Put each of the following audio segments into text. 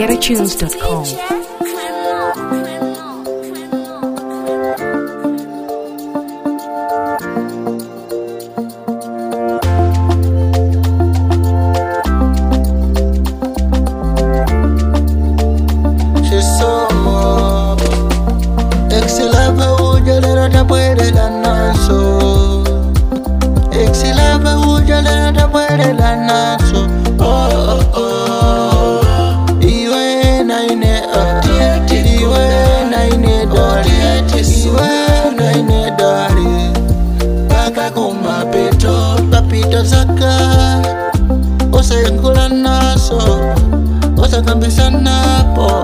www.getatunes.com. Papito zaka osengula naso osakambisa napo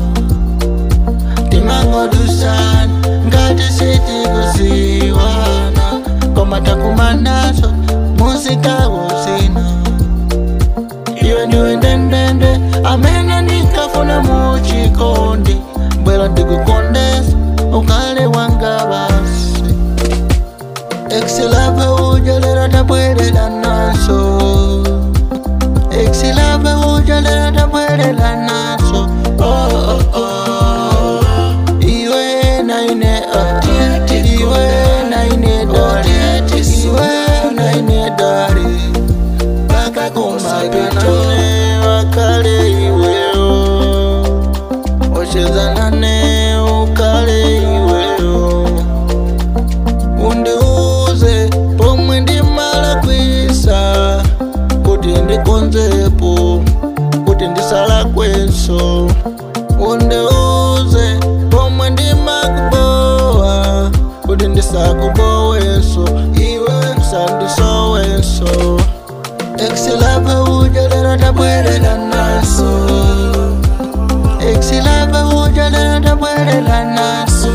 timango dusan ngati siti kuziwana komatakuma naso musika usina iwe niwe ndendende amene nikafuna muchikondi bwera ndikukondesa ukale wanga basi Exilave ujalera tabwerera naso Exilave ujalera tabwerera naso Iwe naine Iwe naine dari Iwe naine dari Baka kumapito wakale iweo Oshezanane ukale iweo pomwe ndimala kwisa kuti ndikonzepo kuti ndisala kwenso undeuze pomwe ndimakubowa kuti ndisakuboweso iwe sandisoweso Exilave ujalera tabwerera naso Exilave ujalera tabwerera naso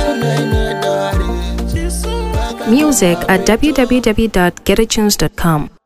Music at www.getatunes.com.